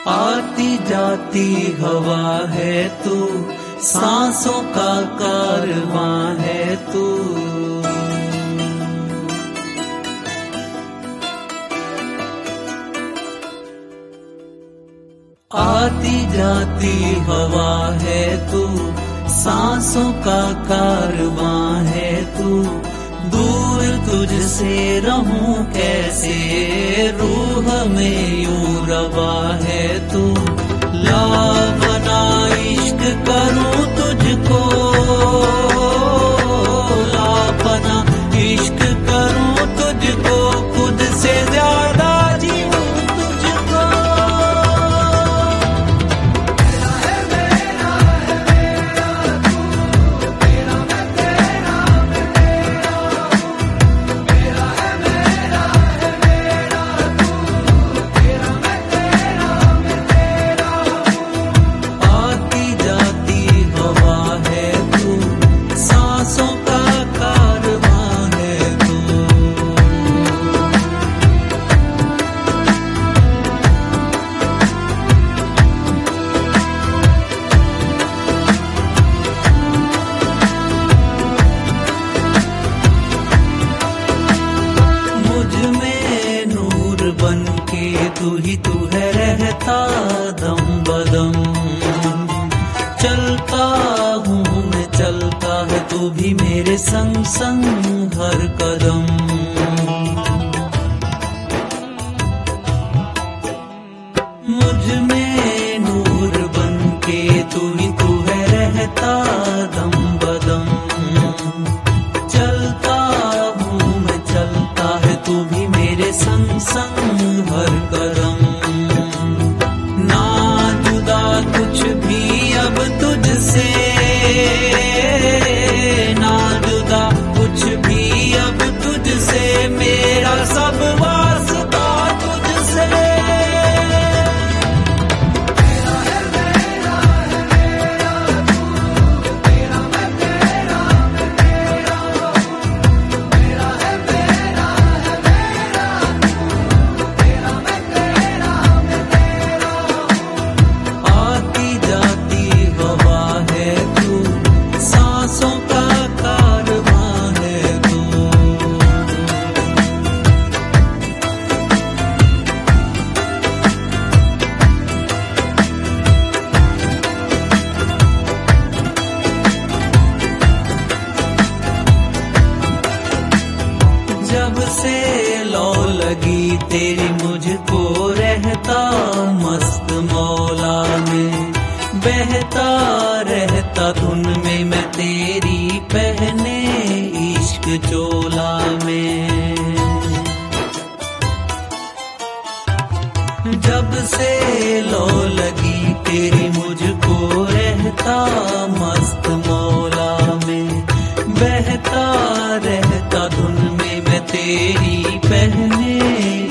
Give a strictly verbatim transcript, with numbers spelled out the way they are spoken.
आती जाती हवा है तू, सांसों का कारवां है तू। आती जाती हवा है तू, सांसों का कारवां है तू। दूर तुझसे रहूं कैसे, रूह में यूं रवा है तू। लावना इश्क करूं तुझको, लावना इश्क करूं तुझको, खुद से ज्यादा जीऊं तुझको। तू ही तू है रहता दम बदम, चलता हूँ मैं चलता है तू भी मेरे संग संग हर कदम। मुझ में नूर बन के तू ही तू है रहता दम बदम, चलता हूँ मैं चलता है तू भी मेरे संग संग हर कदम। ना जुदा कुछ भी अब तुझसे, ना जुदा कुछ भी अब तुझसे, मेरा सब वास्ता तुझसे। जब से लौ लगी तेरी मुझको रहता मस्त मौला में, बहता रहता धुन में मैं तेरी पहने इश्क चोला में। जब से लौ लगी तेरी मुझको रहता मस्त मौला में, बहता रहता धुन में मैं तेरी पहने